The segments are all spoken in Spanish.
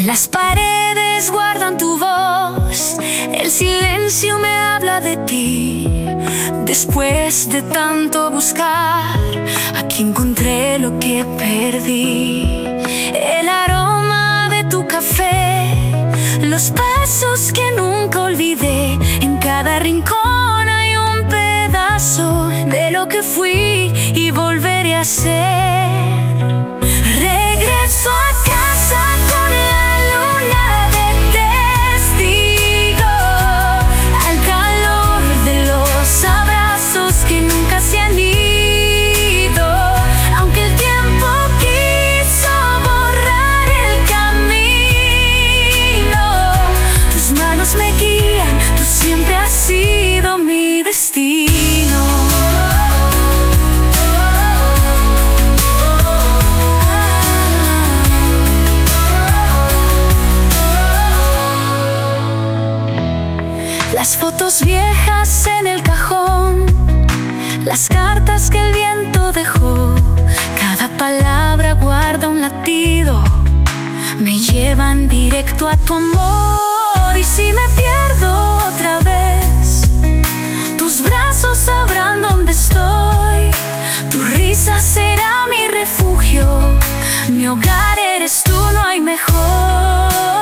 Las paredes guardan tu voz, el silencio me habla de ti. Después de tanto buscar, aquí encontré lo que perdí. El aroma de tu café, los pasos que nunca olvidé. En cada rincón hay un pedazo de lo que fui y volveré a ser. Regreso a casa con la luna de testigo, al calor de los abrazos que nunca se han ido. Aunque el tiempo quiso borrar el camino, tus manos me guían, tú siempre has sido mi destino. Las fotos viejas en el cajón, las cartas que el viento dejó, cada palabra guarda un latido, me llevan directo a tu amor. Y si me pierdo otra vez, tus brazos sabrán dónde estoy. Tu risa será mi refugio, mi hogar eres tú, no hay mejor.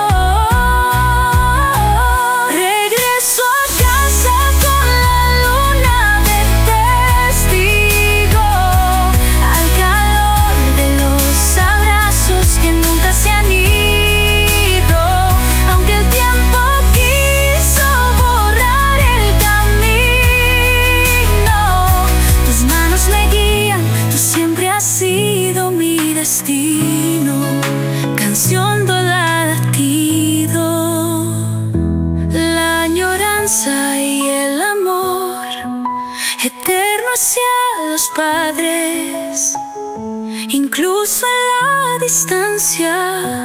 Canción do latido, la añoranza y el amor eterno hacia los padres, incluso en la distancia.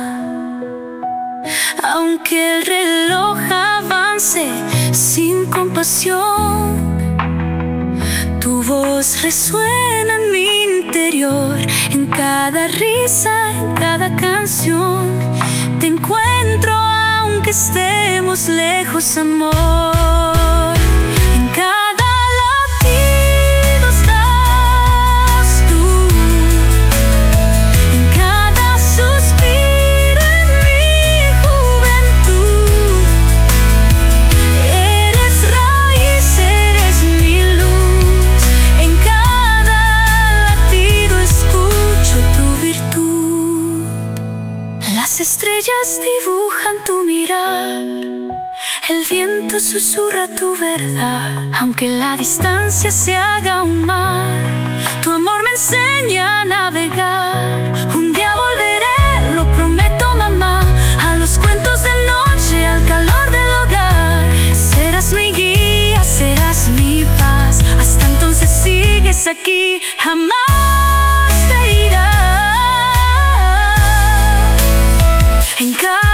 Aunque el reloj avance sin compasión, tu voz resuena en mi interior. En cada risa, en cada canción, te encuentro aunque estemos lejos, amor. En cada latido estás tú, en cada suspiro en mi juventud. Eres raíz, eres mi luz, en cada latido escucho tu virtud. Las estrellas dibujan tu mirar, el viento susurra tu verdad. Aunque la distancia se haga un mar, tu amor me enseña a navegar. Un día volveré, lo prometo, mamá, a los cuentos de noche, al calor del hogar. Serás mi guía, serás mi paz. Hasta entonces sigues aquí, jamás te irás. En cada